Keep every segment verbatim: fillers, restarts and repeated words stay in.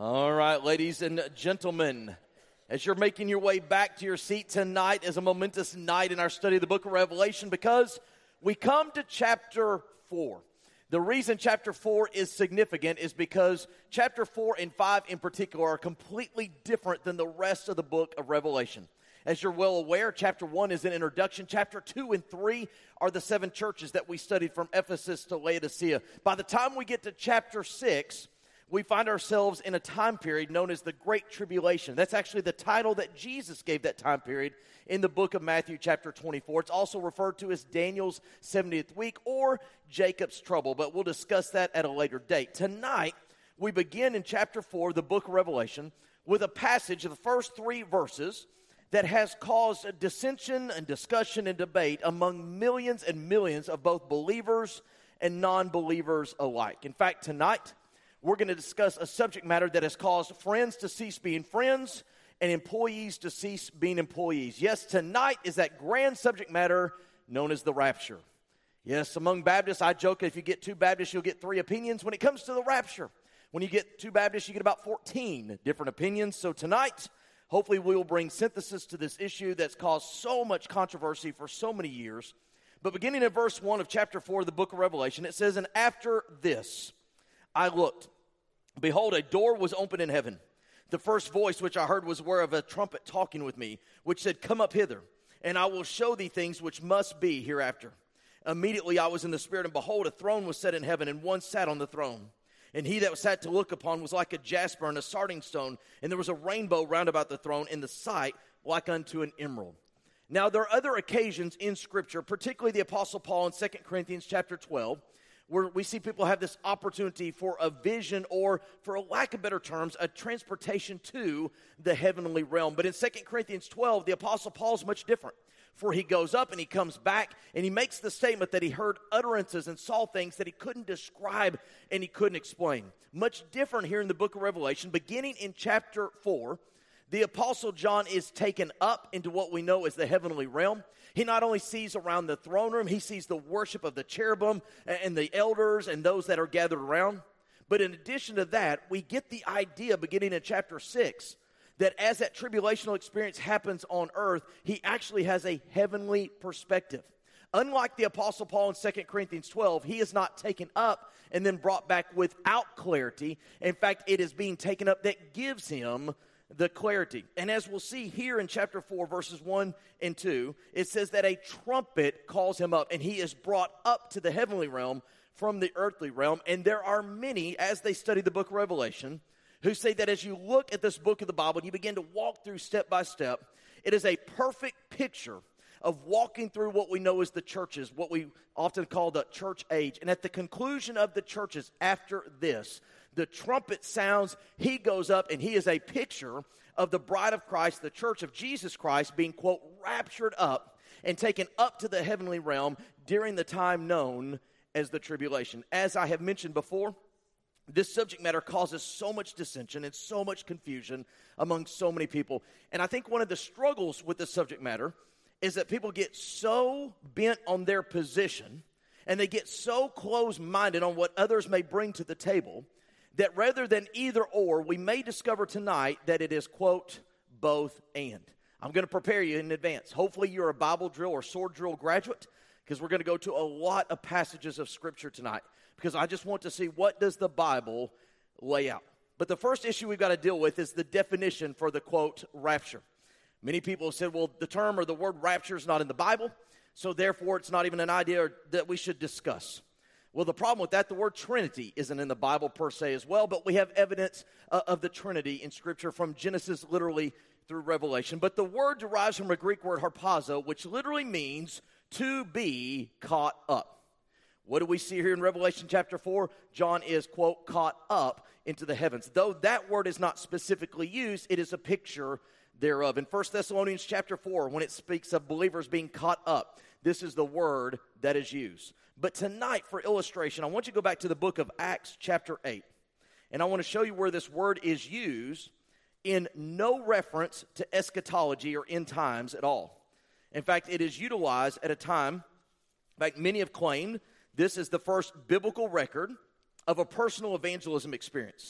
All right, ladies and gentlemen, as you're making your way back to your seat, tonight is a momentous night in our study of the book of Revelation because we come to chapter four. The reason chapter four is significant is because chapter four and five in particular are completely different than the rest of the book of Revelation. As you're well aware, chapter one is an introduction. Chapter two and three are the seven churches that we studied from Ephesus to Laodicea. By the time we get to chapter six, we find ourselves in a time period known as the Great Tribulation. That's actually the title that Jesus gave that time period in the book of Matthew chapter twenty-four. It's also referred to as Daniel's seventieth week or Jacob's trouble, but we'll discuss that at a later date. Tonight, we begin in chapter four, the book of Revelation, with a passage of the first three verses that has caused a dissension and discussion and debate among millions and millions of both believers and non-believers alike. In fact, tonight, we're going to discuss a subject matter that has caused friends to cease being friends and employees to cease being employees. Yes, tonight is that grand subject matter known as the rapture. Yes, among Baptists, I joke if you get two Baptists, you'll get three opinions when it comes to the rapture. When you get two Baptists, you get about fourteen different opinions. So tonight, hopefully we will bring synthesis to this issue that's caused so much controversy for so many years. But beginning at verse one of chapter four of the book of Revelation, it says, "And after this I looked, behold, a door was opened in heaven. The first voice which I heard was where of a trumpet talking with me, which said, Come up hither, and I will show thee things which must be hereafter. Immediately I was in the Spirit, and behold, a throne was set in heaven, and one sat on the throne. And he that sat to look upon was like a jasper and a sardine stone, and there was a rainbow round about the throne in the sight like unto an emerald." Now there are other occasions in Scripture, particularly the Apostle Paul in Second Corinthians chapter twelve, where we see people have this opportunity for a vision or, for lack of better terms, a transportation to the heavenly realm. But in Second Corinthians twelve, the Apostle Paul is much different. For he goes up and he comes back and he makes the statement that he heard utterances and saw things that he couldn't describe and he couldn't explain. Much different here in the book of Revelation. Beginning in chapter four, the Apostle John is taken up into what we know as the heavenly realm. He not only sees around the throne room, he sees the worship of the cherubim and the elders and those that are gathered around. But in addition to that, we get the idea beginning in chapter six that as that tribulational experience happens on earth, he actually has a heavenly perspective. Unlike the Apostle Paul in Second Corinthians twelve, he is not taken up and then brought back without clarity. In fact, it is being taken up that gives him the clarity. And as we'll see here in chapter four, verses one and two, it says that a trumpet calls him up, and he is brought up to the heavenly realm from the earthly realm. And there are many, as they study the book of Revelation, who say that as you look at this book of the Bible, you begin to walk through step by step, it is a perfect picture of walking through what we know as the churches, what we often call the church age. And at the conclusion of the churches after this, the trumpet sounds, he goes up, and he is a picture of the bride of Christ, the church of Jesus Christ, being, quote, raptured up and taken up to the heavenly realm during the time known as the tribulation. As I have mentioned before, this subject matter causes so much dissension and so much confusion among so many people. And I think one of the struggles with this subject matter is that people get so bent on their position and they get so close-minded on what others may bring to the table that rather than either or, we may discover tonight that it is, quote, both and. I'm going to prepare you in advance. Hopefully you're a Bible drill or sword drill graduate, because we're going to go to a lot of passages of Scripture tonight, because I just want to see what does the Bible lay out. But the first issue we've got to deal with is the definition for the, quote, rapture. Many people have said, well, the term or the word rapture is not in the Bible, so therefore it's not even an idea that we should discuss. Well, the problem with that, the word Trinity isn't in the Bible per se as well, but we have evidence uh, of the Trinity in Scripture from Genesis literally through Revelation. But the word derives from a Greek word harpazo, which literally means to be caught up. What do we see here in Revelation chapter four? John is, quote, caught up into the heavens. Though that word is not specifically used, it is a picture thereof. In First Thessalonians chapter four, when it speaks of believers being caught up, this is the word that is used. But tonight, for illustration, I want you to go back to the book of Acts chapter eight. And I want to show you where this word is used in no reference to eschatology or end times at all. In fact, it is utilized at a time, in fact, many have claimed this is the first biblical record of a personal evangelism experience.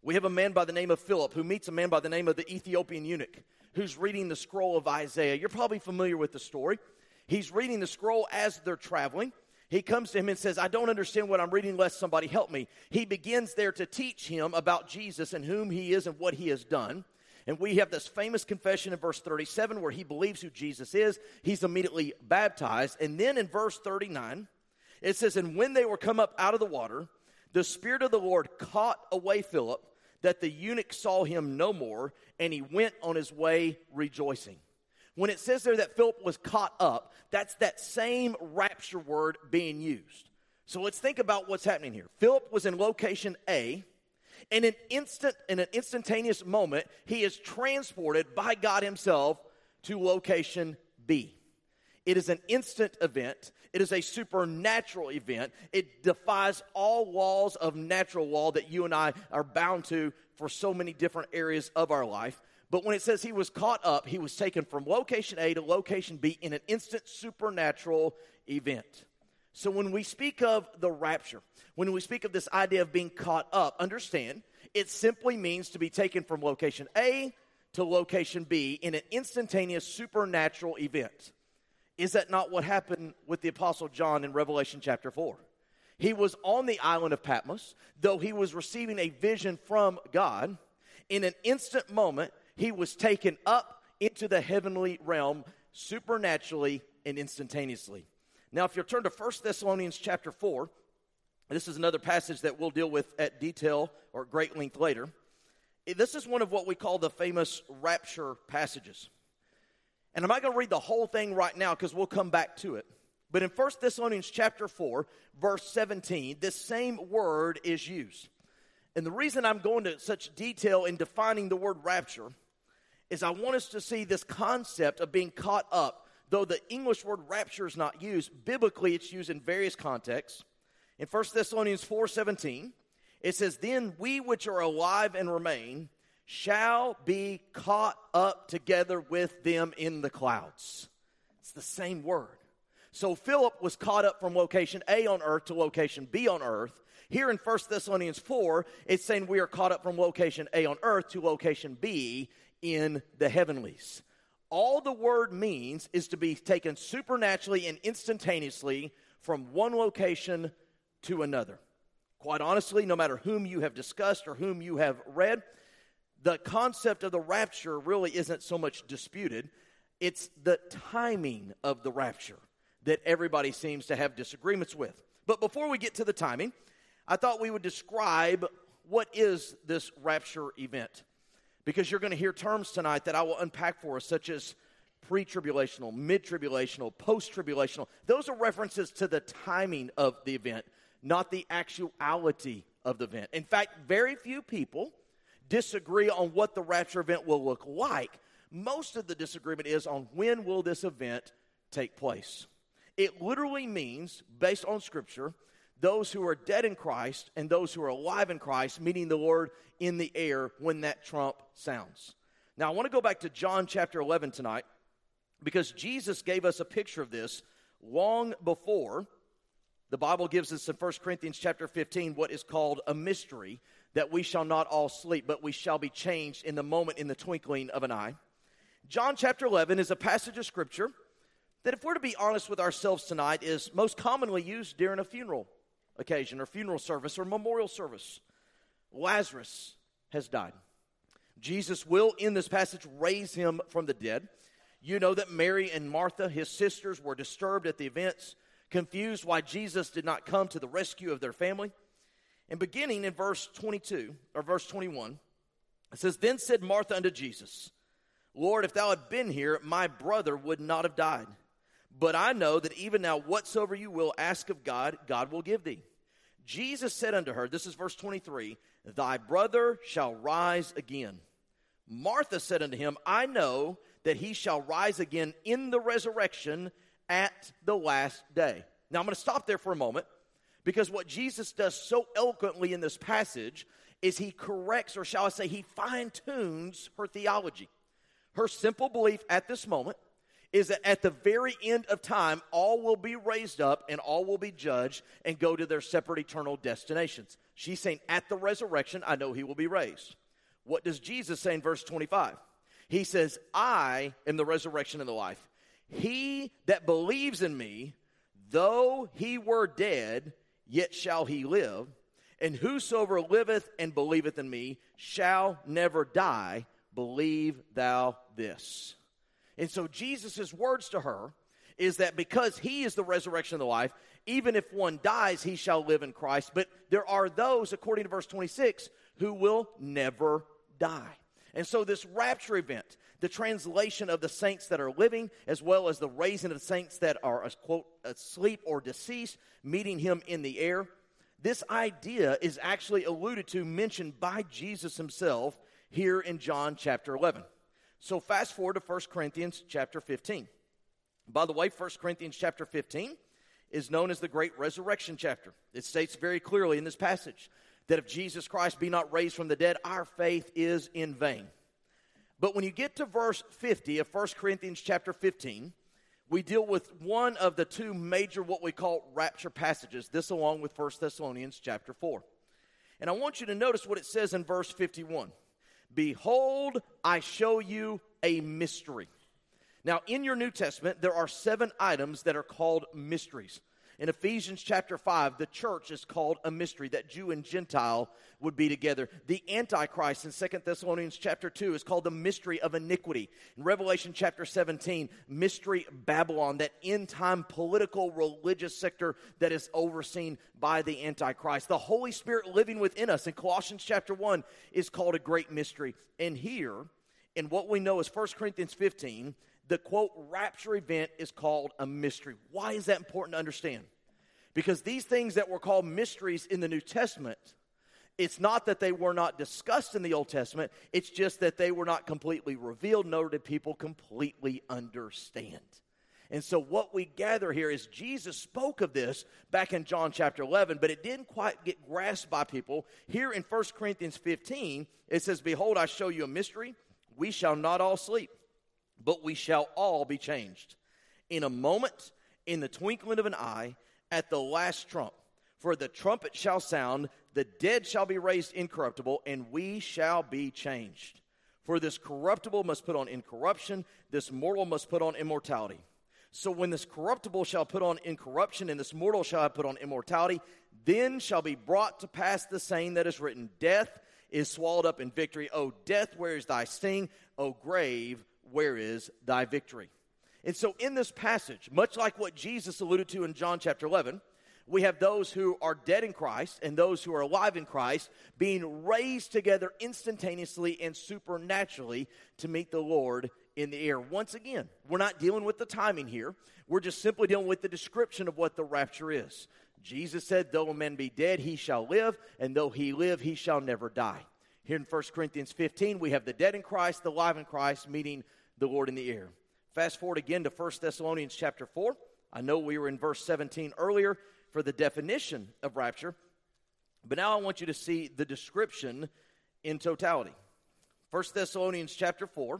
We have a man by the name of Philip who meets a man by the name of the Ethiopian eunuch who's reading the scroll of Isaiah. You're probably familiar with the story. He's reading the scroll as they're traveling. He comes to him and says, I don't understand what I'm reading, lest somebody help me. He begins there to teach him about Jesus and whom he is and what he has done. And we have this famous confession in verse thirty-seven where he believes who Jesus is. He's immediately baptized. And then in verse thirty-nine, it says, and when they were come up out of the water, the Spirit of the Lord caught away Philip, that the eunuch saw him no more, and he went on his way rejoicing. When it says there that Philip was caught up, that's that same rapture word being used. So let's think about what's happening here. Philip was in location A. In an instant, in an instantaneous moment, he is transported by God himself to location B. It is an instant event. It is a supernatural event. It defies all laws of natural law that you and I are bound to for so many different areas of our life. But when it says he was caught up, he was taken from location A to location B in an instant supernatural event. So when we speak of the rapture, when we speak of this idea of being caught up, understand it simply means to be taken from location A to location B in an instantaneous supernatural event. Is that not what happened with the Apostle John in Revelation chapter four? He was on the island of Patmos, though he was receiving a vision from God. In an instant moment, he was taken up into the heavenly realm supernaturally and instantaneously. Now, if you'll turn to First Thessalonians chapter four, this is another passage that we'll deal with at detail or great length later. This is one of what we call the famous rapture passages. And I'm not going to read the whole thing right now because we'll come back to it. But in First Thessalonians chapter four, verse seventeen, this same word is used. And the reason I'm going to such detail in defining the word rapture is I want us to see this concept of being caught up. Though the English word rapture is not used, biblically it's used in various contexts. In First Thessalonians four seventeen, it says, then we which are alive and remain shall be caught up together with them in the clouds. It's the same word. So Philip was caught up from location A on earth to location B on earth. Here in First Thessalonians four, it's saying we are caught up from location A on earth to location B in the heavenlies. All the word means is to be taken supernaturally and instantaneously from one location to another. Quite honestly, no matter whom you have discussed or whom you have read, the concept of the rapture really isn't so much disputed. It's the timing of the rapture that everybody seems to have disagreements with. But before we get to the timing, I thought we would describe what is this rapture event. Because you're going to hear terms tonight that I will unpack for us, such as pre-tribulational, mid-tribulational, post-tribulational. Those are references to the timing of the event, not the actuality of the event. In fact, very few people disagree on what the rapture event will look like. Most of the disagreement is on when will this event take place. It literally means, based on Scripture, those who are dead in Christ and those who are alive in Christ meeting the Lord in the air when that trump sounds. Now, I want to go back to John chapter eleven tonight because Jesus gave us a picture of this long before the Bible gives us in First Corinthians chapter fifteen what is called a mystery, that we shall not all sleep, but we shall be changed in the moment, in the twinkling of an eye. John chapter eleven is a passage of Scripture that, if we're to be honest with ourselves tonight, is most commonly used during a funeral occasion or funeral service or memorial service. Lazarus has died. Jesus will, in this passage, raise him from the dead. You know that Mary and Martha, his sisters, were disturbed at the events, confused why Jesus did not come to the rescue of their family. And beginning in verse twenty-two, or verse twenty-one, it says, then said Martha unto Jesus, Lord, if thou had been here, my brother would not have died. But I know that even now whatsoever you will ask of God, God will give thee. Jesus said unto her, this is verse twenty-three, thy brother shall rise again. Martha said unto him, I know that he shall rise again in the resurrection at the last day. Now I'm going to stop there for a moment, because what Jesus does so eloquently in this passage is he corrects, or shall I say, he fine-tunes her theology. Her simple belief at this moment is that at the very end of time, all will be raised up and all will be judged and go to their separate eternal destinations. She's saying, at the resurrection, I know he will be raised. What does Jesus say in verse twenty-five? He says, I am the resurrection and the life. He that believes in me, though he were dead, yet shall he live. And whosoever liveth and believeth in me shall never die. Believe thou this. And so Jesus' words to her is that because he is the resurrection of the life, even if one dies, he shall live in Christ. But there are those, according to verse twenty-six, who will never die. And so this rapture event, the translation of the saints that are living, as well as the raising of the saints that are, quote, asleep or deceased, meeting him in the air, this idea is actually alluded to, mentioned by Jesus himself here in John chapter eleven. So fast forward to First Corinthians chapter fifteen. By the way, First Corinthians chapter fifteen is known as the Great Resurrection chapter. It states very clearly in this passage that if Jesus Christ be not raised from the dead, our faith is in vain. But when you get to verse fifty of First Corinthians chapter fifteen, we deal with one of the two major what we call rapture passages, this along with First Thessalonians chapter four. And I want you to notice what it says in verse fifty-one. Behold, I show you a mystery. Now, in your New Testament, there are seven items that are called mysteries. In Ephesians chapter five, the church is called a mystery, that Jew and Gentile would be together. The Antichrist in Second Thessalonians chapter two is called the mystery of iniquity. In Revelation chapter seventeen, mystery Babylon, that end-time political religious sector that is overseen by the Antichrist. The Holy Spirit living within us in Colossians chapter one is called a great mystery. And here, in what we know as First Corinthians fifteen, the, quote, rapture event is called a mystery. Why is that important to understand? Because these things that were called mysteries in the New Testament, it's not that they were not discussed in the Old Testament, it's just that they were not completely revealed, nor did people completely understand. And so what we gather here is Jesus spoke of this back in John chapter eleven, but it didn't quite get grasped by people. Here in First Corinthians fifteen, it says, Behold, I show you a mystery. We shall not all sleep, but we shall all be changed. In a moment, in the twinkling of an eye, at the last trump. For the trumpet shall sound, the dead shall be raised incorruptible, and we shall be changed. For this corruptible must put on incorruption, this mortal must put on immortality. So when this corruptible shall put on incorruption, and this mortal shall put on immortality, then shall be brought to pass the saying that is written, Death is swallowed up in victory. O death, where is thy sting? O grave, where is thy victory? And so in this passage, much like what Jesus alluded to in John chapter eleven, we have those who are dead in Christ and those who are alive in Christ being raised together instantaneously and supernaturally to meet the Lord in the air. Once again, we're not dealing with the timing here. We're just simply dealing with the description of what the rapture is. Jesus said, though a man be dead, he shall live, and though he live, he shall never die. Here in First Corinthians fifteen, we have the dead in Christ, the alive in Christ, meeting the Lord in the air. Fast forward again to First Thessalonians chapter four. I know we were in verse seventeen earlier for the definition of rapture, but now I want you to see the description in totality. First Thessalonians chapter four,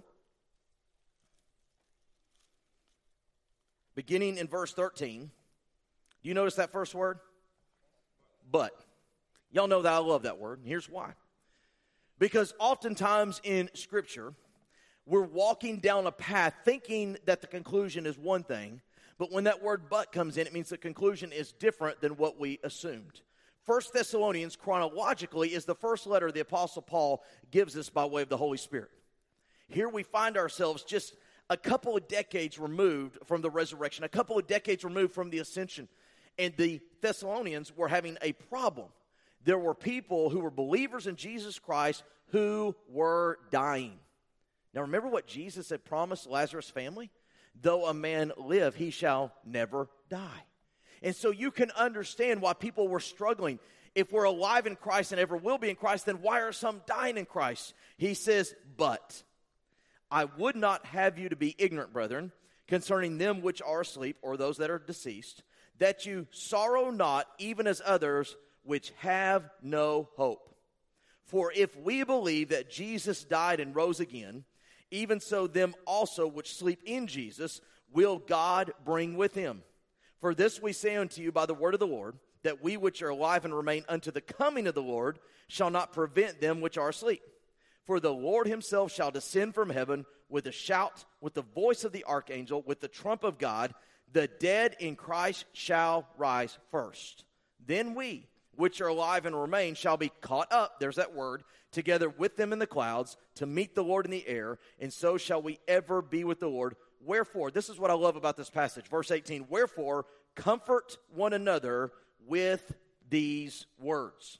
beginning in verse thirteen. Do you notice that first word? But. Y'all know that I love that word, and here's why. Because oftentimes in Scripture, we're walking down a path thinking that the conclusion is one thing, but when that word but comes in, it means the conclusion is different than what we assumed. First Thessalonians, chronologically, is the first letter the Apostle Paul gives us by way of the Holy Spirit. Here we find ourselves just a couple of decades removed from the resurrection, a couple of decades removed from the ascension, and the Thessalonians were having a problem. There were people who were believers in Jesus Christ who were dying. Now remember what Jesus had promised Lazarus' family? Though a man live, he shall never die. And so you can understand why people were struggling. If we're alive in Christ and ever will be in Christ, then why are some dying in Christ? He says, but I would not have you to be ignorant, brethren, concerning them which are asleep, or those that are deceased, that you sorrow not, even as others which have no hope. For if we believe that Jesus died and rose again, even so them also which sleep in Jesus will God bring with him. For this we say unto you by the word of the Lord, that we which are alive and remain unto the coming of the Lord shall not prevent them which are asleep. For the Lord himself shall descend from heaven with a shout, with the voice of the archangel, with the trump of God. The dead in Christ shall rise first. Then we, which are alive and remain, shall be caught up, there's that word, together with them in the clouds, to meet the Lord in the air, and so shall we ever be with the Lord. Wherefore, this is what I love about this passage, verse eighteen, wherefore, comfort one another with these words.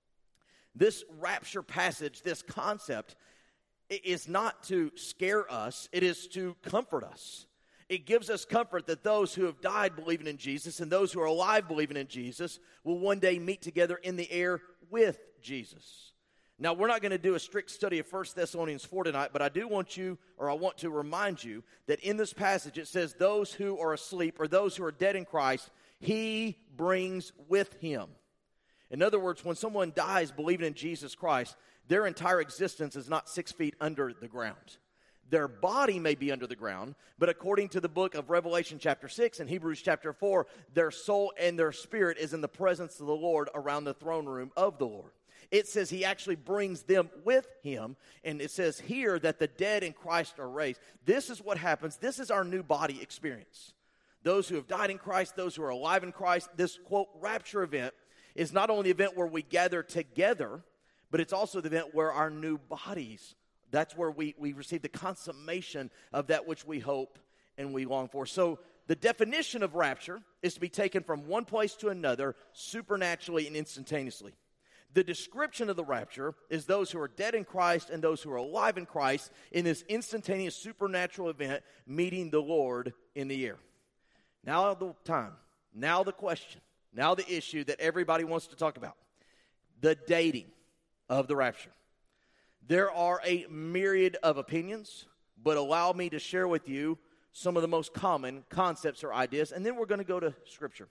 This rapture passage, this concept, is not to scare us, it is to comfort us. It gives us comfort that those who have died believing in Jesus and those who are alive believing in Jesus will one day meet together in the air with Jesus. Now, we're not going to do a strict study of First Thessalonians four tonight, but I do want you, or I want to remind you, that in this passage it says, those who are asleep or those who are dead in Christ, he brings with him. In other words, when someone dies believing in Jesus Christ, their entire existence is not six feet under the ground. Their body may be under the ground, but according to the book of Revelation chapter six and Hebrews chapter four, their soul and their spirit is in the presence of the Lord around the throne room of the Lord. It says he actually brings them with him, and it says here that the dead in Christ are raised. This is what happens. This is our new body experience. Those who have died in Christ, those who are alive in Christ, this, quote, rapture event is not only the event where we gather together, but it's also the event where our new bodies, that's where we, we receive the consummation of that which we hope and we long for. So the definition of rapture is to be taken from one place to another supernaturally and instantaneously. The description of the rapture is those who are dead in Christ and those who are alive in Christ in this instantaneous supernatural event meeting the Lord in the air. Now the time, now the question, now the issue that everybody wants to talk about, the dating of the rapture. There are a myriad of opinions, but allow me to share with you some of the most common concepts or ideas, and then we're going to go to Scripture.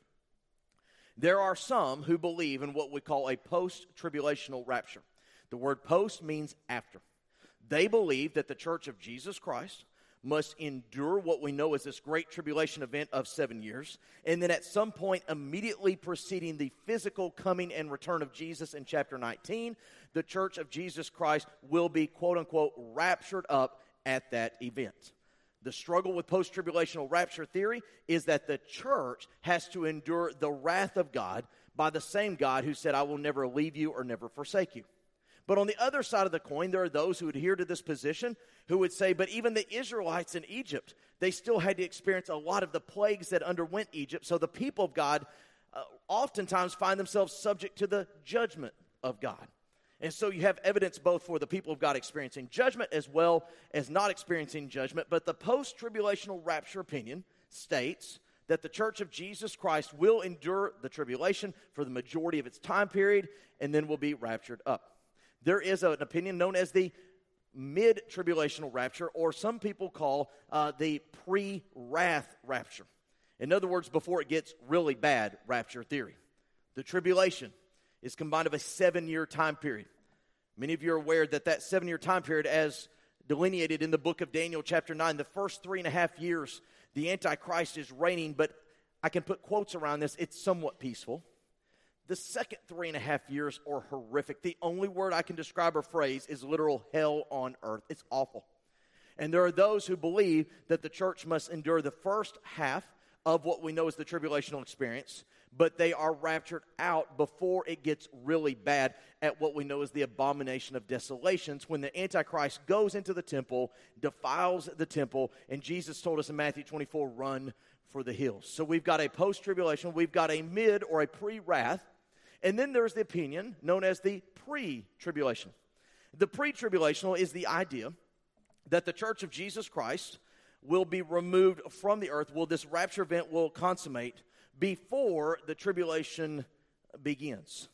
There are some who believe in what we call a post-tribulational rapture. The word post means after. They believe that the church of Jesus Christ must endure what we know as this great tribulation event of seven years, and then at some point immediately preceding the physical coming and return of Jesus in chapter nineteen, the church of Jesus Christ will be, quote-unquote, raptured up at that event. The struggle with post-tribulational rapture theory is that the church has to endure the wrath of God by the same God who said, I will never leave you or never forsake you. But on the other side of the coin, there are those who adhere to this position who would say, but even the Israelites in Egypt, they still had to experience a lot of the plagues that underwent Egypt. So the people of God uh, oftentimes find themselves subject to the judgment of God. And so you have evidence both for the people of God experiencing judgment as well as not experiencing judgment. But the post-tribulational rapture opinion states that the church of Jesus Christ will endure the tribulation for the majority of its time period and then will be raptured up. There is an opinion known as the mid-tribulational rapture, or some people call uh, the pre-wrath rapture. In other words, before it gets really bad rapture theory. The tribulation is combined of a seven-year time period. Many of you are aware that that seven-year time period, as delineated in the book of Daniel chapter nine, the first three and a half years, the Antichrist is reigning, but I can put quotes around this, it's somewhat peaceful. The second three and a half years are horrific. The only word I can describe or phrase is literal hell on earth. It's awful. And there are those who believe that the church must endure the first half of what we know as the tribulational experience, but they are raptured out before it gets really bad at what we know as the abomination of desolations, when the Antichrist goes into the temple, defiles the temple, and Jesus told us in Matthew twenty-four, run for the hills. So we've got a post-tribulation, we've got a mid or a pre-wrath, and then there's the opinion known as the pre-tribulation. The pre-tribulational is the idea that the church of Jesus Christ will be removed from the earth, will this rapture event will consummate before the tribulation begins.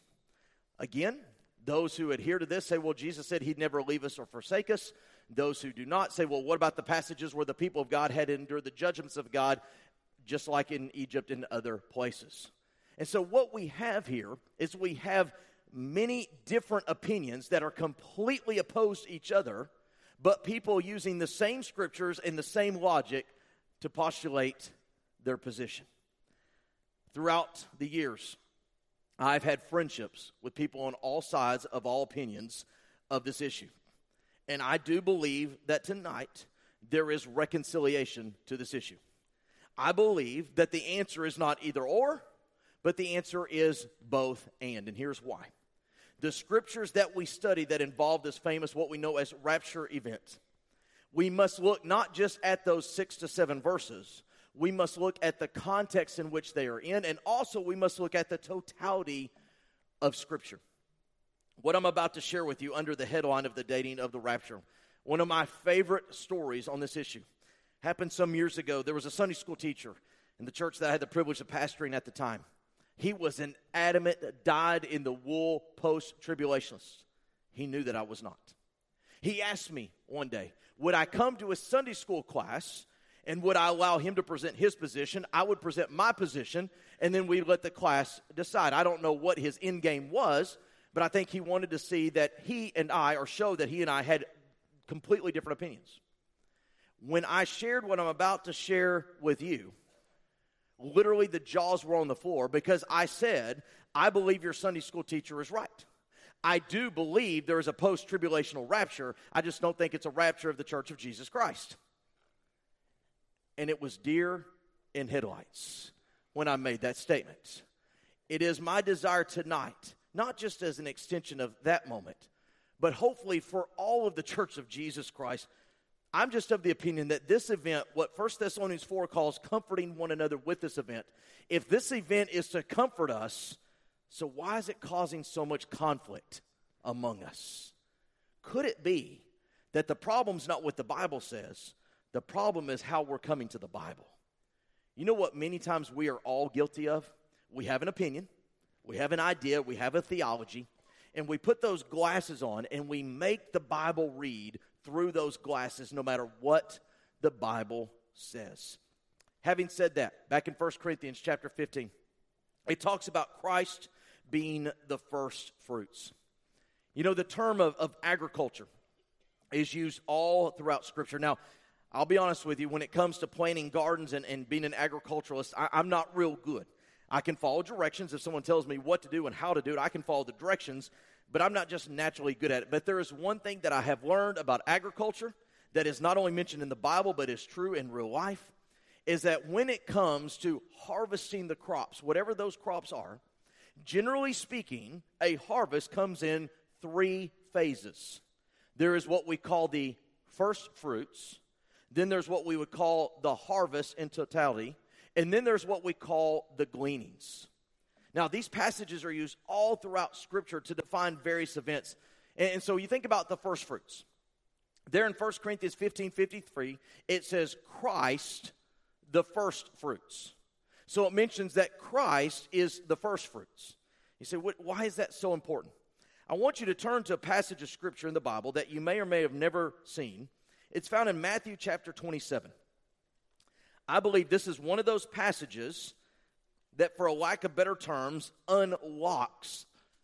Again, those who adhere to this say, well, Jesus said he'd never leave us or forsake us. Those who do not say, well, what about the passages where the people of God had endured the judgments of God, just like in Egypt and other places? And so what we have here is we have many different opinions that are completely opposed to each other, but people using the same scriptures and the same logic to postulate their position. Throughout the years, I've had friendships with people on all sides of all opinions of this issue. And I do believe that tonight there is reconciliation to this issue. I believe that the answer is not either or, but the answer is both and. And here's why. The scriptures that we study that involve this famous, what we know as rapture event, we must look not just at those six to seven verses. We must look at the context in which they are in, and also we must look at the totality of Scripture. What I'm about to share with you under the headline of the dating of the rapture, one of my favorite stories on this issue, happened some years ago. There was a Sunday school teacher in the church that I had the privilege of pastoring at the time. He was an adamant, dyed-in-the-wool post-tribulationist. He knew that I was not. He asked me one day, would I come to a Sunday school class and would I allow him to present his position? I would present my position, and then we'd let the class decide. I don't know what his end game was, but I think he wanted to see that he and I, or show that he and I had completely different opinions. When I shared what I'm about to share with you, literally the jaws were on the floor because I said, I believe your Sunday school teacher is right. I do believe there is a post-tribulational rapture. I just don't think it's a rapture of the Church of Jesus Christ. And it was deer in headlights when I made that statement. It is my desire tonight, not just as an extension of that moment, but hopefully for all of the Church of Jesus Christ. I'm just of the opinion that this event, what First Thessalonians four calls comforting one another with this event, if this event is to comfort us, so why is it causing so much conflict among us? Could it be that the problem's not what the Bible says? The problem is how we're coming to the Bible. You know what many times we are all guilty of? We have an opinion, we have an idea, we have a theology, and we put those glasses on and we make the Bible read through those glasses no matter what the Bible says. Having said that, back in First Corinthians chapter fifteen, it talks about Christ being the first fruits. You know, the term of, of agriculture is used all throughout Scripture. Now, I'll be honest with you, when it comes to planting gardens and, and being an agriculturalist, I, I'm not real good. I can follow directions. If someone tells me what to do and how to do it, I can follow the directions, but I'm not just naturally good at it. But there is one thing that I have learned about agriculture that is not only mentioned in the Bible, but is true in real life, is that when it comes to harvesting the crops, whatever those crops are, generally speaking, a harvest comes in three phases. There is what we call the first fruits. Then there's what we would call the harvest in totality. And then there's what we call the gleanings. Now, these passages are used all throughout Scripture to define various events. And, and so you think about the first fruits. There in First Corinthians fifteen fifty-three, it says Christ, the first fruits. So it mentions that Christ is the first fruits. You say, what, why is that so important? I want you to turn to a passage of Scripture in the Bible that you may or may have never seen. It's found in Matthew chapter twenty-seven. I believe this is one of those passages that, for a lack of better terms, unlocks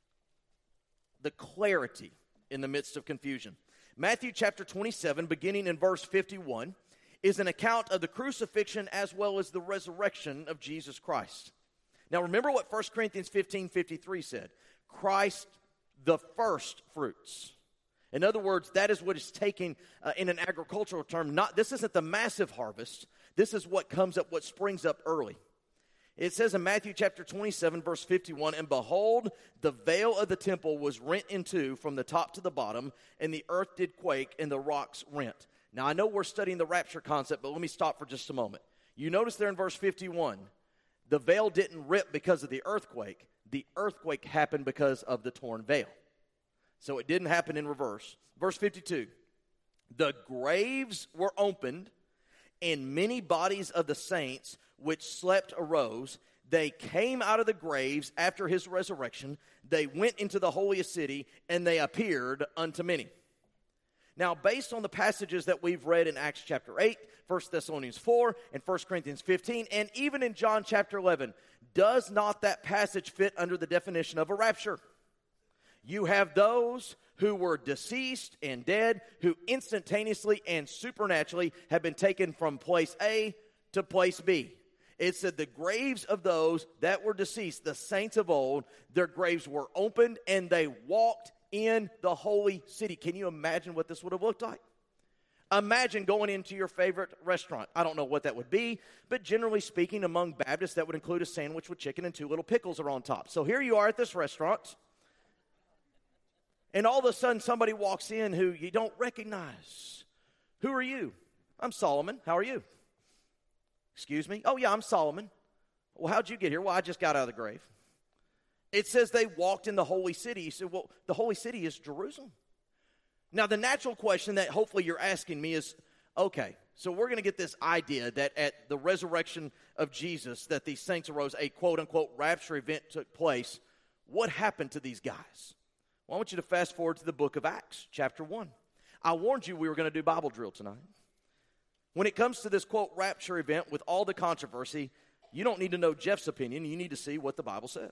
the clarity in the midst of confusion. Matthew chapter twenty-seven, beginning in verse fifty-one, is an account of the crucifixion as well as the resurrection of Jesus Christ. Now remember what First Corinthians fifteen fifty-three said. Christ, the first fruits. In other words, that is what is taken uh, in an agricultural term. Not, this isn't the massive harvest. This is what comes up, what springs up early. It says in Matthew chapter twenty-seven, verse fifty-one, and behold, the veil of the temple was rent in two from the top to the bottom, and the earth did quake, and the rocks rent. Now, I know we're studying the rapture concept, but let me stop for just a moment. You notice there in verse fifty-one, the veil didn't rip because of the earthquake. The earthquake happened because of the torn veil. So it didn't happen in reverse. Verse fifty-two, the graves were opened, and many bodies of the saints which slept arose. They came out of the graves after his resurrection. They went into the holiest city, and they appeared unto many. Now, based on the passages that we've read in Acts chapter eight, First Thessalonians four, and First Corinthians fifteen, and even in John chapter eleven, does not that passage fit under the definition of a rapture? You have those who were deceased and dead, who instantaneously and supernaturally have been taken from place A to place B. It said the graves of those that were deceased, the saints of old, their graves were opened and they walked in the holy city. Can you imagine what this would have looked like? Imagine going into your favorite restaurant. I don't know what that would be, but generally speaking, among Baptists, that would include a sandwich with chicken and two little pickles are on top. So here you are at this restaurant, and all of a sudden somebody walks in who you don't recognize. Who are you? I'm Solomon. How are you? Excuse me? Oh, yeah, I'm Solomon. Well, how'd you get here? Well, I just got out of the grave. It says they walked in the holy city. You said, well, the holy city is Jerusalem. Now, the natural question that hopefully you're asking me is, okay, so we're going to get this idea that at the resurrection of Jesus, that these saints arose, a quote-unquote rapture event took place. What happened to these guys? Well, I want you to fast forward to the book of Acts, chapter one. I warned you we were going to do Bible drill tonight. When it comes to this, quote, rapture event with all the controversy, you don't need to know Jeff's opinion. You need to see what the Bible says.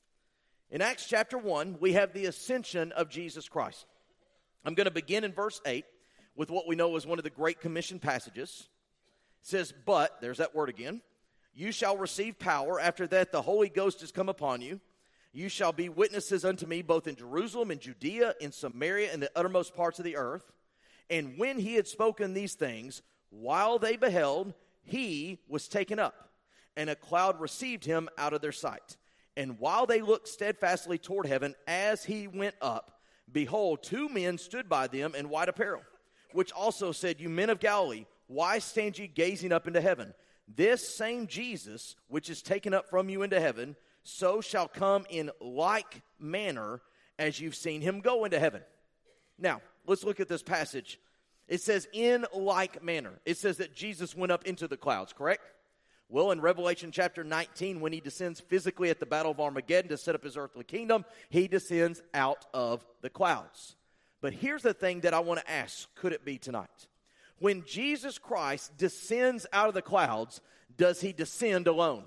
In Acts chapter one, we have the ascension of Jesus Christ. I'm going to begin in verse eight with what we know is one of the Great Commission passages. It says, but, there's that word again, you shall receive power. After that, the Holy Ghost is come upon you. You shall be witnesses unto me both in Jerusalem and Judea, in Samaria, and the uttermost parts of the earth. And when he had spoken these things, while they beheld, he was taken up, and a cloud received him out of their sight. And while they looked steadfastly toward heaven as he went up, behold, two men stood by them in white apparel, which also said, you men of Galilee, why stand ye gazing up into heaven? This same Jesus, which is taken up from you into heaven, so shall come in like manner as you've seen him go into heaven. Now, let's look at this passage. It says, in like manner. It says that Jesus went up into the clouds, correct? Well, in Revelation chapter nineteen, when he descends physically at the Battle of Armageddon to set up his earthly kingdom, he descends out of the clouds. But here's the thing that I want to ask, could it be tonight? When Jesus Christ descends out of the clouds, does he descend alone?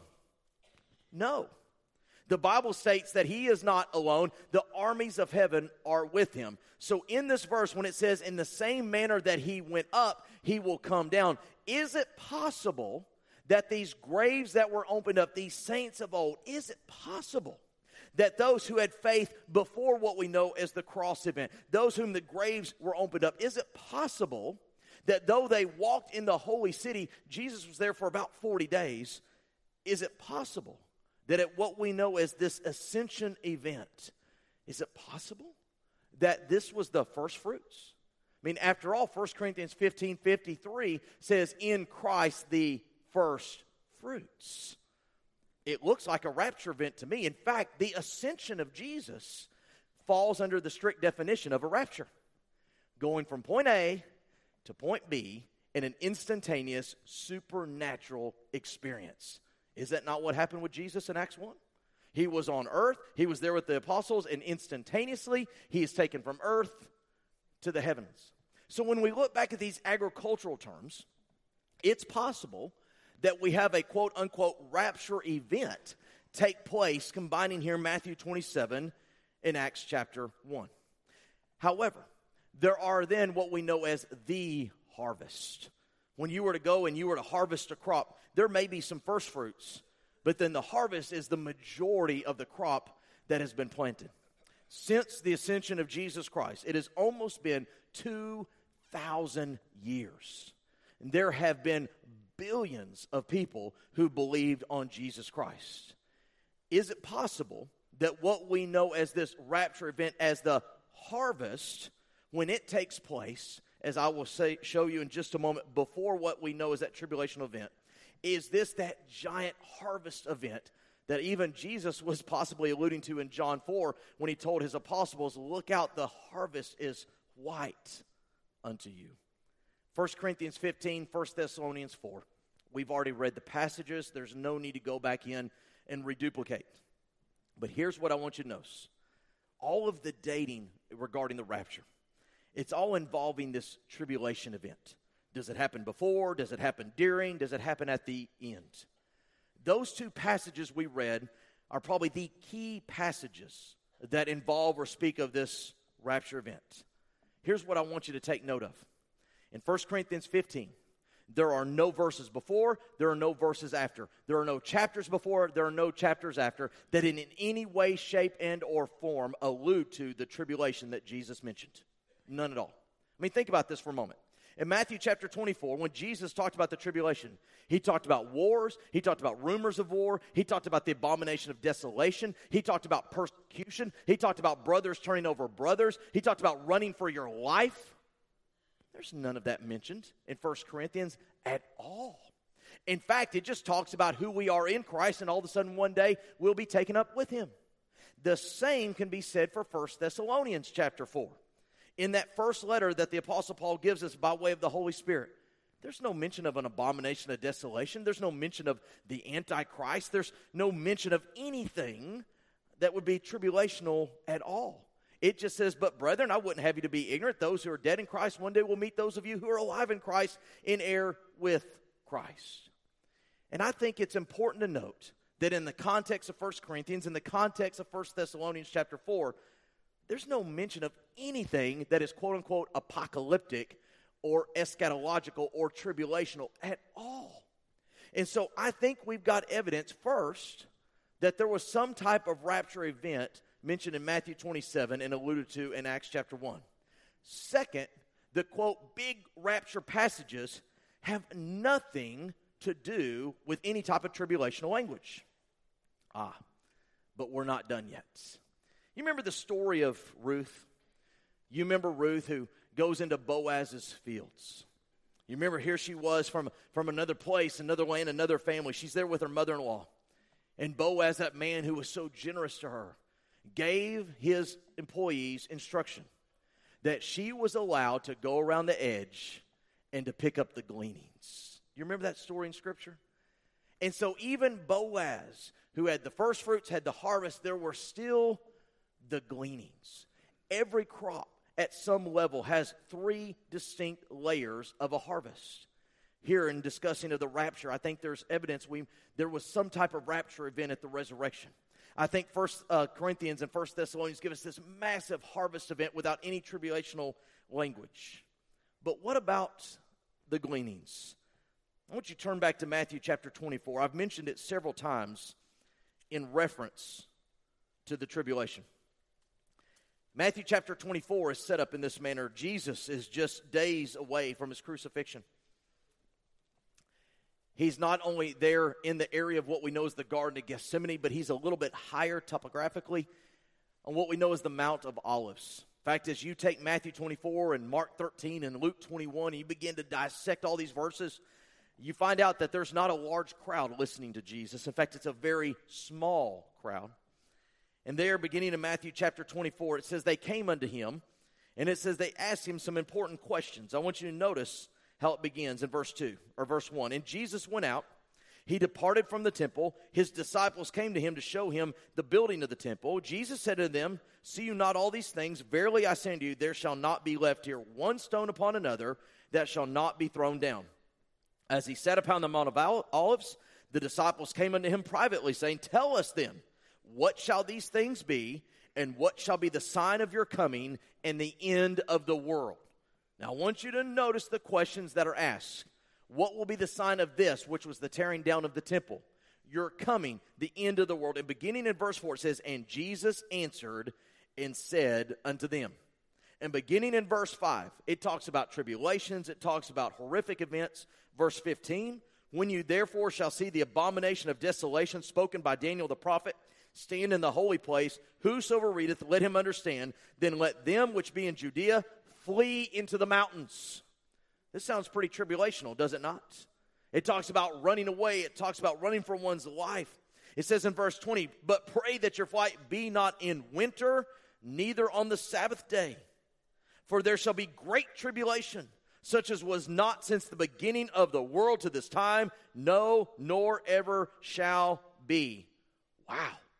No. The Bible states that he is not alone. The armies of heaven are with him. So in this verse, when it says, in the same manner that he went up, he will come down, is it possible that these graves that were opened up, these saints of old, is it possible that those who had faith before what we know as the cross event, those whom the graves were opened up, is it possible that though they walked in the holy city, Jesus was there for about forty days, is it possible that at what we know as this ascension event, is it possible that this was the first fruits? I mean, after all, First Corinthians fifteen fifty-three says, in Christ the first fruits. It looks like a rapture event to me. In fact, the ascension of Jesus falls under the strict definition of a rapture. Going from point A to point B in an instantaneous supernatural experience. Is that not what happened with Jesus in Acts one? He was on earth, he was there with the apostles, and instantaneously he is taken from earth to the heavens. So when we look back at these agricultural terms, it's possible that we have a quote-unquote rapture event take place, combining here Matthew twenty-seven and Acts chapter one. However, there are then what we know as the harvest. When you were to go and you were to harvest a crop, there may be some first fruits, but then the harvest is the majority of the crop that has been planted. Since the ascension of Jesus Christ, it has almost been two thousand years. And there have been billions of people who believed on Jesus Christ. Is it possible that what we know as this rapture event, as the harvest, when it takes place, as I will say, show you in just a moment, before what we know as that tribulation event, is this that giant harvest event that even Jesus was possibly alluding to in John four when he told his apostles, look out, the harvest is white unto you. First Corinthians fifteen, First Thessalonians four. We've already read the passages. There's no need to go back in and reduplicate. But here's what I want you to notice. All of the dating regarding the rapture, it's all involving this tribulation event. Does it happen before? Does it happen during? Does it happen at the end? Those two passages we read are probably the key passages that involve or speak of this rapture event. Here's what I want you to take note of. In First Corinthians fifteen, There are no verses before, there are no verses after. There are no chapters before, there are no chapters after that in any way, shape, and or form allude to the tribulation that Jesus mentioned. None at all. I mean, think about this for a moment. In Matthew chapter twenty-four, when Jesus talked about the tribulation, he talked about wars, he talked about rumors of war, he talked about the abomination of desolation, he talked about persecution, he talked about brothers turning over brothers, he talked about running for your life. There's none of that mentioned in First Corinthians at all. In fact, it just talks about who we are in Christ, and all of a sudden one day we'll be taken up with him. The same can be said for First Thessalonians chapter four. In that first letter that the Apostle Paul gives us by way of the Holy Spirit, there's no mention of an abomination of desolation. There's no mention of the Antichrist. There's no mention of anything that would be tribulational at all. It just says, but brethren, I wouldn't have you to be ignorant. Those who are dead in Christ one day will meet those of you who are alive in Christ in air with Christ. And I think it's important to note that in the context of First Corinthians, in the context of First Thessalonians chapter four, there's no mention of anything that is quote-unquote apocalyptic or eschatological or tribulational at all. And so I think we've got evidence first that there was some type of rapture event mentioned in Matthew twenty-seven and alluded to in Acts chapter one. Second, the quote big rapture passages have nothing to do with any type of tribulational language. Ah, but we're not done yet. You remember the story of Ruth? You remember Ruth who goes into Boaz's fields. You remember here she was from, from another place, another land, another family. She's there with her mother-in-law. And Boaz, that man who was so generous to her, gave his employees instruction that she was allowed to go around the edge and to pick up the gleanings. You remember that story in Scripture? And so even Boaz, who had the first fruits, had the harvest, there were still the gleanings. Every crop at some level has three distinct layers of a harvest. Here in discussing of the rapture, I think there's evidence we there was some type of rapture event at the resurrection. I think First uh, Corinthians and First Thessalonians give us this massive harvest event without any tribulational language. But what about the gleanings? I want you to turn back to Matthew chapter twenty-four. I've mentioned it several times in reference to the tribulation. Matthew chapter twenty-four is set up in this manner. Jesus is just days away from his crucifixion. He's not only there in the area of what we know as the Garden of Gethsemane, but he's a little bit higher topographically on what we know as the Mount of Olives. In fact, as you take Matthew twenty-four and Mark thirteen and Luke twenty-one, and you begin to dissect all these verses, you find out that there's not a large crowd listening to Jesus. In fact, it's a very small crowd. And there, beginning in Matthew chapter twenty-four, it says they came unto him, and it says they asked him some important questions. I want you to notice how it begins in verse two, or verse one. And Jesus went out, he departed from the temple. His disciples came to him to show him the building of the temple. Jesus said to them, see you not all these things? Verily I say unto you, there shall not be left here one stone upon another that shall not be thrown down. As he sat upon the Mount of Olives, the disciples came unto him privately, saying, tell us then, what shall these things be, and what shall be the sign of your coming and the end of the world? Now, I want you to notice the questions that are asked. What will be the sign of this, which was the tearing down of the temple? Your coming, the end of the world. And beginning in verse four, it says, and Jesus answered and said unto them. And beginning in verse five, it talks about tribulations. It talks about horrific events. Verse fifteen, when you therefore shall see the abomination of desolation spoken by Daniel the prophet, stand in the holy place, whosoever readeth, let him understand. Then let them which be in Judea flee into the mountains. This sounds pretty tribulational, does it not? It talks about running away. It talks about running for one's life. It says in verse twenty, but pray that your flight be not in winter, neither on the Sabbath day. For there shall be great tribulation, such as was not since the beginning of the world to this time, no, nor ever shall be. Wow.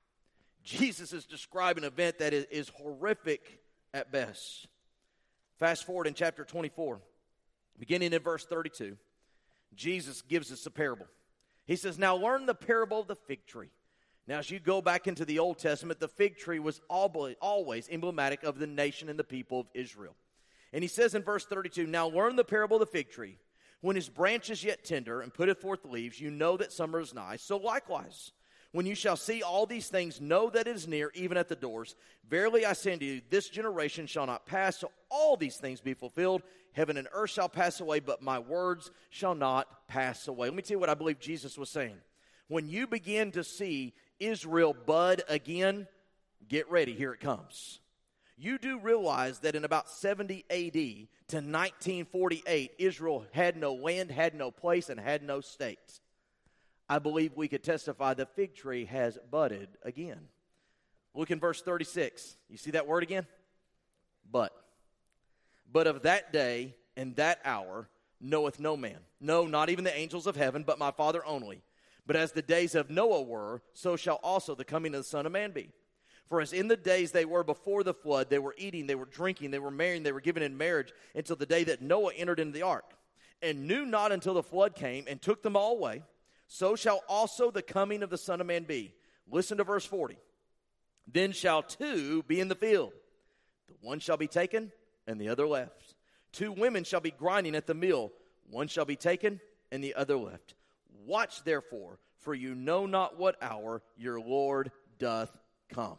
Jesus is describing an event that is, is horrific at best. Fast forward in chapter twenty-four, beginning in verse thirty-two, Jesus gives us a parable. He says, now learn the parable of the fig tree. Now, as you go back into the Old Testament, the fig tree was always emblematic of the nation and the people of Israel. And he says in verse thirty-two, now learn the parable of the fig tree. When his branch is yet tender and putteth forth leaves, you know that summer is nigh. So likewise, when you shall see all these things, know that it is near, even at the doors. Verily I say unto you, this generation shall not pass till all these things be fulfilled. Heaven and earth shall pass away, but my words shall not pass away. Let me tell you what I believe Jesus was saying. When you begin to see Israel bud again, get ready, here it comes. You do realize that in about seventy A D to nineteen forty-eight, Israel had no land, had no place, and had no state. I believe we could testify the fig tree has budded again. Look in verse thirty-six. You see that word again? But. But of that day and that hour knoweth no man. No, not even the angels of heaven, but my Father only. But as the days of Noah were, so shall also the coming of the Son of Man be. For as in the days they were before the flood, they were eating, they were drinking, they were marrying, they were given in marriage, until the day that Noah entered into the ark, and knew not until the flood came and took them all away. So shall also the coming of the Son of Man be. Listen to verse forty. Then shall two be in the field. The one shall be taken, and the other left. Two women shall be grinding at the mill. One shall be taken, and the other left. Watch therefore, for you know not what hour your Lord doth come.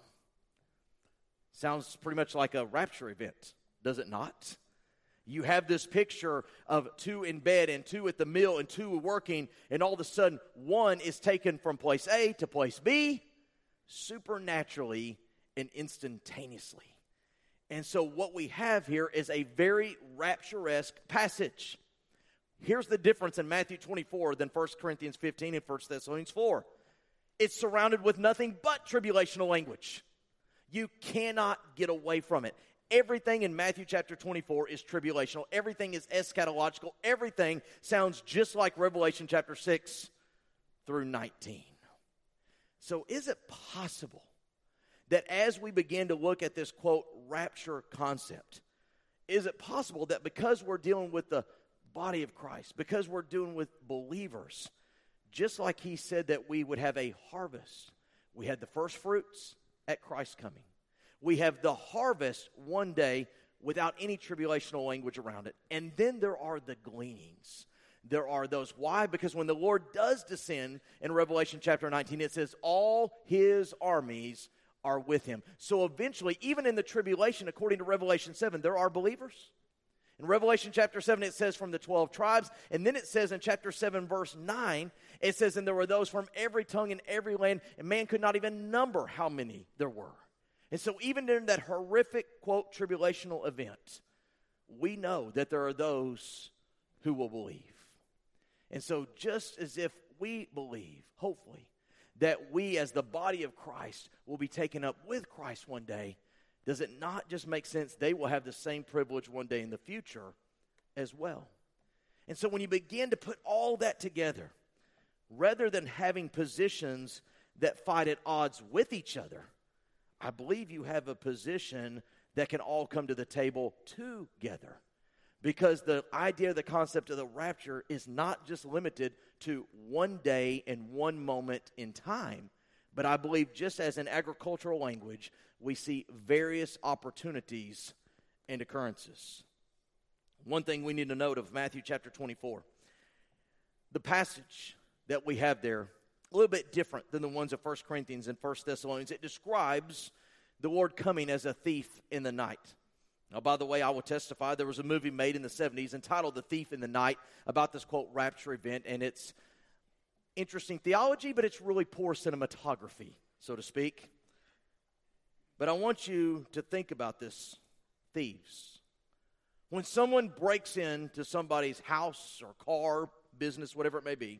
Sounds pretty much like a rapture event, does it not? You have this picture of two in bed and two at the mill and two working, and all of a sudden one is taken from place A to place B supernaturally and instantaneously. And so what we have here is a very rapture-esque passage. Here's the difference in Matthew twenty-four than First Corinthians fifteen and First Thessalonians four. It's surrounded with nothing but tribulational language. You cannot get away from it. Everything in Matthew chapter twenty-four is tribulational. Everything is eschatological. Everything sounds just like Revelation chapter six through nineteen. So is it possible that as we begin to look at this, quote, rapture concept, is it possible that because we're dealing with the body of Christ, because we're dealing with believers, just like he said that we would have a harvest, we had the first fruits at Christ's coming. We have the harvest one day without any tribulational language around it. And then there are the gleanings. There are those. Why? Because when the Lord does descend in Revelation chapter nineteen, it says all his armies are with him. So eventually, even in the tribulation, according to Revelation seven, there are believers. In Revelation chapter seven, it says from the twelve tribes. And then it says in chapter seven, verse nine, it says, and there were those from every tongue and every land, and man could not even number how many there were. And so even during that horrific, quote, tribulational event, we know that there are those who will believe. And so just as if we believe, hopefully, that we as the body of Christ will be taken up with Christ one day, does it not just make sense they will have the same privilege one day in the future as well? And so when you begin to put all that together, rather than having positions that fight at odds with each other, I believe you have a position that can all come to the table together. Because the idea, the concept of the rapture is not just limited to one day and one moment in time. But I believe just as in agricultural language, we see various opportunities and occurrences. One thing we need to note of Matthew chapter twenty-four, the passage that we have there, a little bit different than the ones of First Corinthians and First Thessalonians. It describes the Lord coming as a thief in the night. Now, by the way, I will testify, there was a movie made in the seventies entitled The Thief in the Night about this, quote, rapture event, and it's interesting theology, but it's really poor cinematography, so to speak. But I want you to think about this, thieves. When someone breaks into somebody's house or car, business, whatever it may be,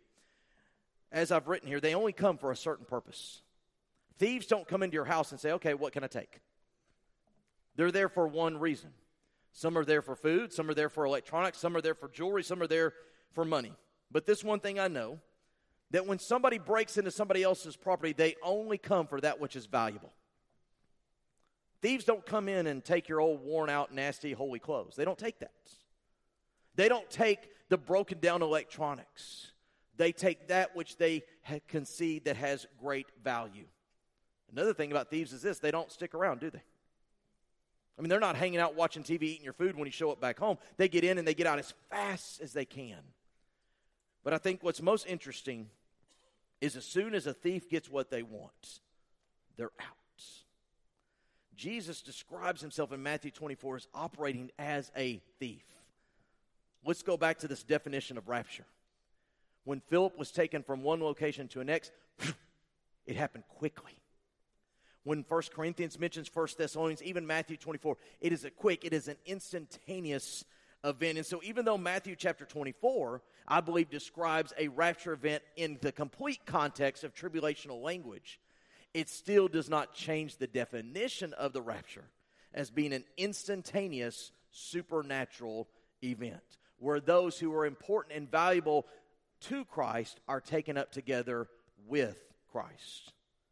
as I've written here, they only come for a certain purpose. Thieves don't come into your house and say, okay, what can I take? They're there for one reason. Some are there for food, some are there for electronics, some are there for jewelry, some are there for money. But this one thing I know, that when somebody breaks into somebody else's property, they only come for that which is valuable. Thieves don't come in and take your old worn out, nasty, holy clothes. They don't take that. They don't take the broken down electronics. They take that which they concede that has great value. Another thing about thieves is this, they don't stick around, do they? I mean, they're not hanging out watching T V, eating your food when you show up back home. They get in and they get out as fast as they can. But I think what's most interesting is as soon as a thief gets what they want, they're out. Jesus describes himself in Matthew twenty-four as operating as a thief. Let's go back to this definition of rapture. When Philip was taken from one location to the next, it happened quickly. When First Corinthians mentions First Thessalonians, even Matthew twenty-four, it is a quick, it is an instantaneous event. And so even though Matthew chapter twenty-four, I believe, describes a rapture event in the complete context of tribulational language, it still does not change the definition of the rapture as being an instantaneous supernatural event, where those who are important and valuable to Christ are taken up together with Christ.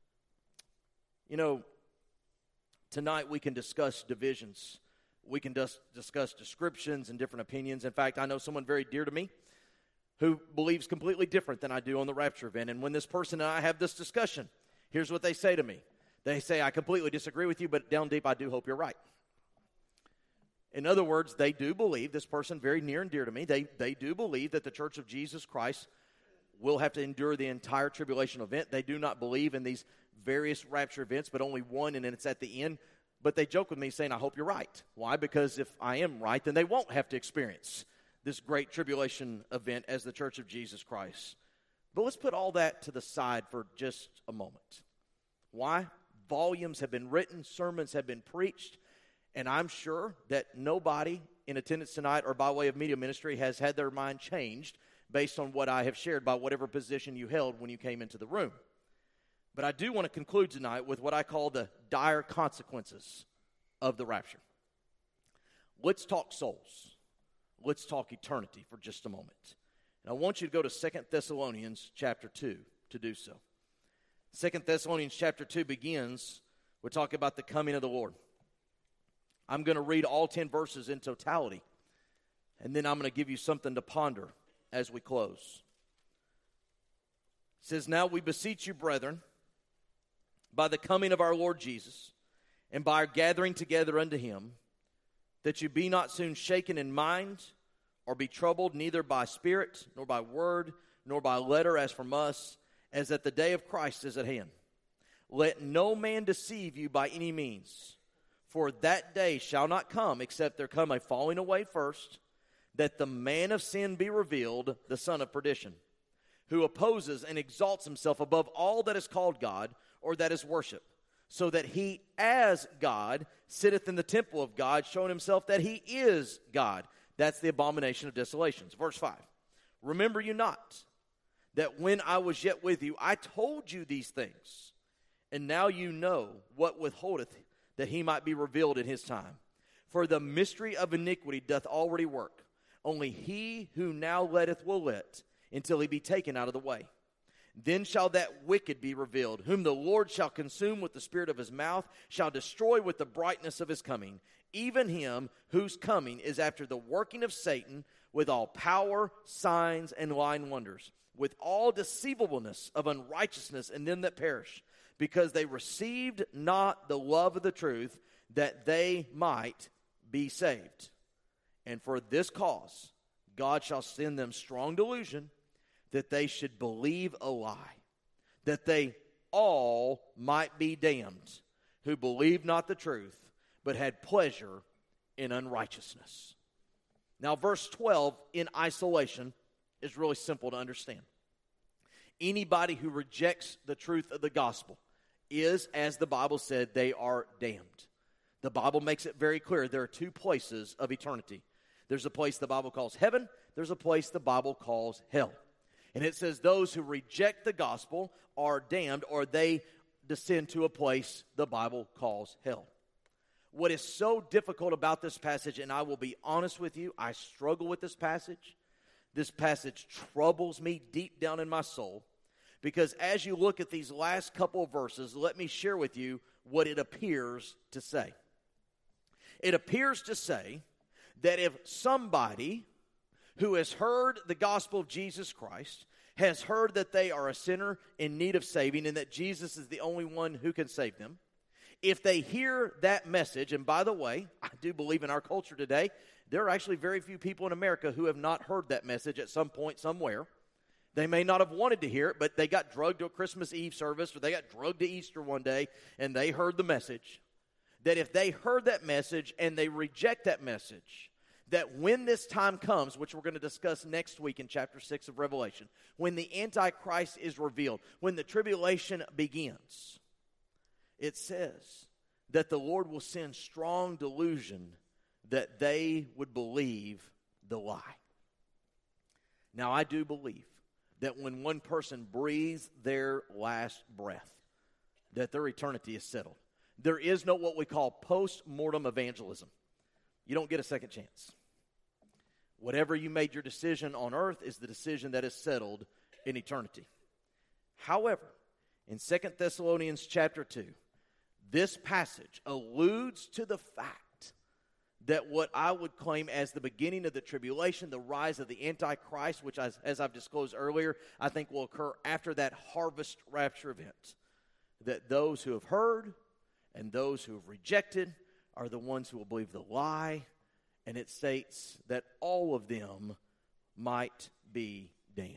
You know, tonight we can discuss divisions. We can dis- discuss descriptions and different opinions. In fact, I know someone very dear to me who believes completely different than I do on the rapture event. And when this person and I have this discussion, here's what they say to me. They say, I completely disagree with you, but down deep I do hope you're right. In other words, they do believe, this person very near and dear to me, they, they do believe that the Church of Jesus Christ will have to endure the entire tribulation event. They do not believe in these various rapture events, but only one, and then it's at the end. But they joke with me saying, I hope you're right. Why? Because if I am right, then they won't have to experience this great tribulation event as the Church of Jesus Christ. But let's put all that to the side for just a moment. Why? Volumes have been written, sermons have been preached, and I'm sure that nobody in attendance tonight or by way of media ministry has had their mind changed based on what I have shared by whatever position you held when you came into the room. But I do want to conclude tonight with what I call the dire consequences of the rapture. Let's talk souls. Let's talk eternity for just a moment. And I want you to go to Second Thessalonians chapter two to do so. Second Thessalonians chapter two begins, we're talking about the coming of the Lord. I'm going to read all ten verses in totality, and then I'm going to give you something to ponder as we close. It says, Now we beseech you, brethren, by the coming of our Lord Jesus, and by our gathering together unto him, that you be not soon shaken in mind, or be troubled neither by spirit, nor by word, nor by letter as from us, as that the day of Christ is at hand. Let no man deceive you by any means, for that day shall not come, except there come a falling away first, that the man of sin be revealed, the son of perdition, who opposes and exalts himself above all that is called God, or that is worship, so that he as God sitteth in the temple of God, showing himself that he is God. That's the abomination of desolations. Verse five, remember you not that when I was yet with you, I told you these things, and now you know what withholdeth, that he might be revealed in his time. For the mystery of iniquity doth already work. Only he who now letteth will let, until he be taken out of the way. Then shall that wicked be revealed, whom the Lord shall consume with the spirit of his mouth, shall destroy with the brightness of his coming, even him whose coming is after the working of Satan, with all power, signs, and lying wonders, with all deceivableness of unrighteousness in them that perish, because they received not the love of the truth, that they might be saved. And for this cause God shall send them strong delusion, that they should believe a lie, that they all might be damned, who believed not the truth, but had pleasure in unrighteousness. Now, verse twelve in isolation is really simple to understand. Anybody who rejects the truth of the gospel is, as the Bible said, they are damned. The Bible makes it very clear there are two places of eternity. There's a place the Bible calls heaven. There's a place the Bible calls hell. And it says those who reject the gospel are damned, or they descend to a place the Bible calls hell. What is so difficult about this passage, and I will be honest with you, I struggle with this passage. This passage troubles me deep down in my soul, because as you look at these last couple of verses, let me share with you what it appears to say. It appears to say that if somebody who has heard the gospel of Jesus Christ, has heard that they are a sinner in need of saving and that Jesus is the only one who can save them, if they hear that message, and by the way, I do believe in our culture today, there are actually very few people in America who have not heard that message at some point somewhere. They may not have wanted to hear it, but they got drugged to a Christmas Eve service, or they got drugged to Easter one day, and they heard the message. That if they heard that message and they reject that message, that when this time comes, which we're going to discuss next week in chapter six of Revelation, when the Antichrist is revealed, when the tribulation begins, it says that the Lord will send strong delusion that they would believe the lie. Now, I do believe that when one person breathes their last breath, that their eternity is settled. There is no what we call post-mortem evangelism. You don't get a second chance. Whatever you made your decision on earth is the decision that is settled in eternity. However, in Second Thessalonians chapter two, this passage alludes to the fact that what I would claim as the beginning of the tribulation, the rise of the Antichrist, which as, as I've disclosed earlier, I think will occur after that harvest rapture event, that those who have heard and those who have rejected are the ones who will believe the lie, and it states that all of them might be damned.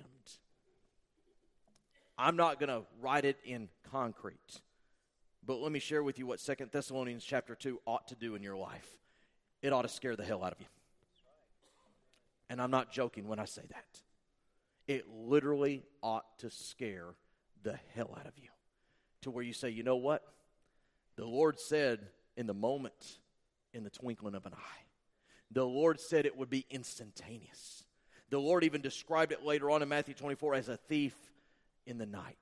I'm not going to write it in concrete, but let me share with you what Second Thessalonians chapter two ought to do in your life. It ought to scare the hell out of you. And I'm not joking when I say that. It literally ought to scare the hell out of you. To where you say, you know what? The Lord said in the moment, in the twinkling of an eye. The Lord said it would be instantaneous. The Lord even described it later on in Matthew twenty-four as a thief in the night.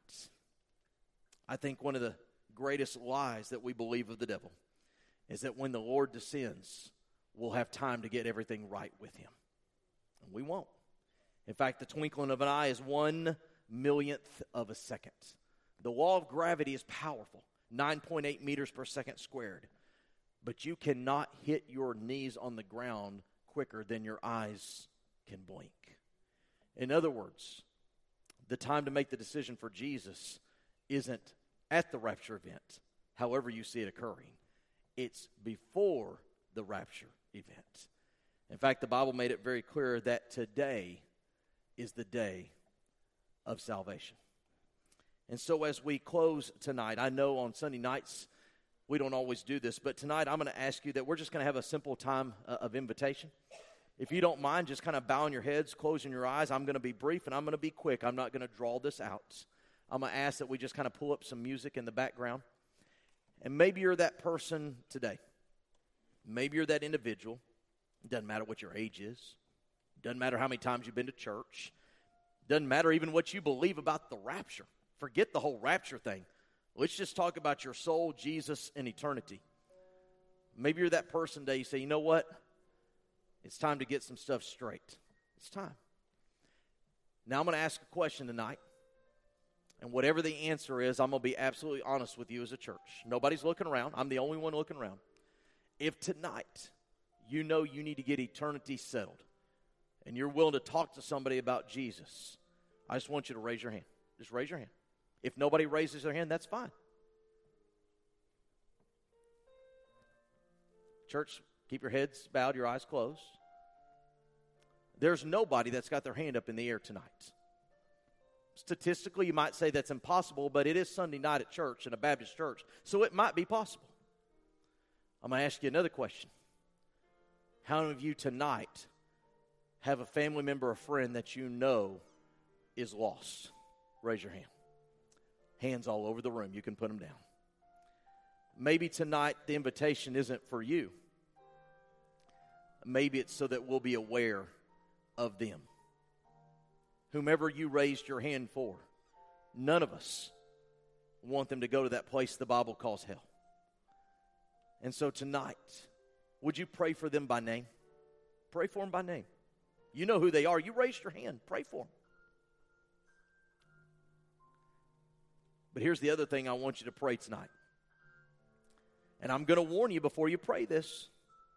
I think one of the greatest lies that we believe of the devil is that when the Lord descends, we'll have time to get everything right with him. And we won't. In fact, the twinkling of an eye is one millionth of a second. The law of gravity is powerful, nine point eight meters per second squared. But you cannot hit your knees on the ground quicker than your eyes can blink. In other words, the time to make the decision for Jesus isn't at the rapture event, however you see it occurring. It's before the rapture event. In fact, the Bible made it very clear that today is the day of salvation. And so as we close tonight, I know on Sunday nights we don't always do this, but tonight I'm going to ask you that we're just going to have a simple time uh, of invitation. If you don't mind, just kind of bowing your heads, closing your eyes. I'm going to be brief and I'm going to be quick. I'm not going to draw this out. I'm going to ask that we just kind of pull up some music in the background. And maybe you're that person today. Maybe you're that individual. It doesn't matter what your age is. It doesn't matter how many times you've been to church. It doesn't matter even what you believe about the rapture. Forget the whole rapture thing. Let's just talk about your soul, Jesus, and eternity. Maybe you're that person today. You say, you know what? It's time to get some stuff straight. It's time. Now I'm going to ask a question tonight. And whatever the answer is, I'm going to be absolutely honest with you as a church. Nobody's looking around. I'm the only one looking around. If tonight you know you need to get eternity settled and you're willing to talk to somebody about Jesus, I just want you to raise your hand. Just raise your hand. If nobody raises their hand, that's fine. Church, keep your heads bowed, your eyes closed. There's nobody that's got their hand up in the air tonight. Statistically, you might say that's impossible, but it is Sunday night at church, in a Baptist church, so it might be possible. I'm going to ask you another question. How many of you tonight have a family member or friend that you know is lost? Raise your hand. Hands all over the room. You can put them down. Maybe tonight the invitation isn't for you. Maybe it's so that we'll be aware of them. Whomever you raised your hand for, none of us want them to go to that place the Bible calls hell. And so tonight, would you pray for them by name? Pray for them by name. You know who they are. You raised your hand. Pray for them. But here's the other thing I want you to pray tonight. And I'm going to warn you before you pray this.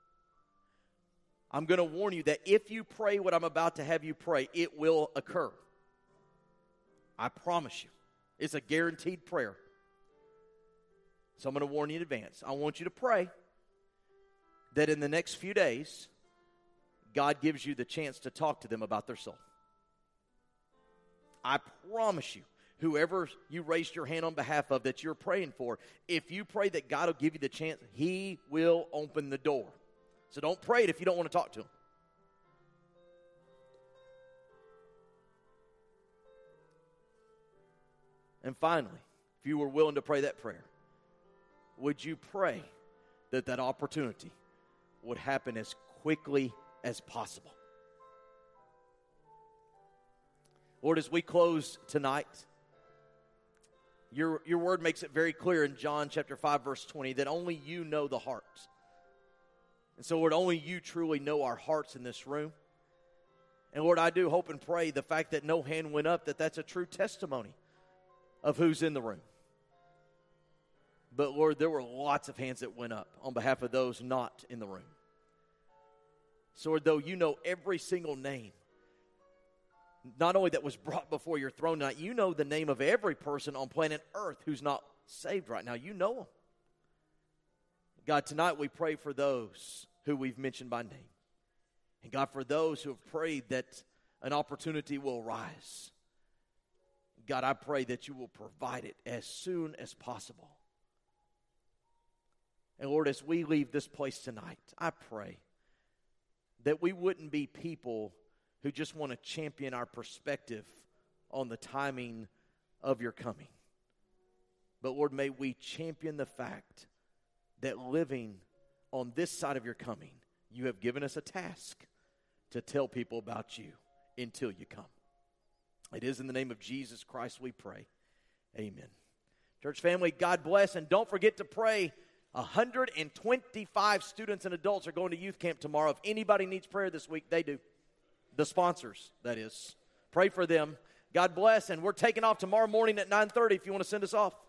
I'm going to warn you that if you pray what I'm about to have you pray, it will occur. I promise you. It's a guaranteed prayer. So I'm going to warn you in advance. I want you to pray that in the next few days, God gives you the chance to talk to them about their soul. I promise you, whoever you raised your hand on behalf of that you're praying for, if you pray that God will give you the chance, he will open the door. So don't pray it if you don't want to talk to him. And finally, if you were willing to pray that prayer, would you pray that that opportunity would happen as quickly as possible? Lord, as we close tonight, your, your word makes it very clear in John chapter five, verse twenty, that only you know the hearts. And so, Lord, only you truly know our hearts in this room. And Lord, I do hope and pray the fact that no hand went up, that that's a true testimony of who's in the room. But Lord, there were lots of hands that went up on behalf of those not in the room. So Lord, though you know every single name, not only that was brought before your throne tonight, you know the name of every person on planet Earth who's not saved right now. You know them. God, tonight we pray for those who we've mentioned by name. And God, for those who have prayed that an opportunity will arise, God, I pray that you will provide it as soon as possible. And Lord, as we leave this place tonight, I pray that we wouldn't be people who just want to champion our perspective on the timing of your coming. But Lord, may we champion the fact that living on this side of your coming, you have given us a task to tell people about you until you come. It is in the name of Jesus Christ we pray. Amen. Church family, God bless, and don't forget to pray. one hundred twenty-five students and adults are going to youth camp tomorrow. If anybody needs prayer this week, they do. The sponsors, that is. Pray for them. God bless, and we're taking off tomorrow morning at nine thirty if you want to send us off.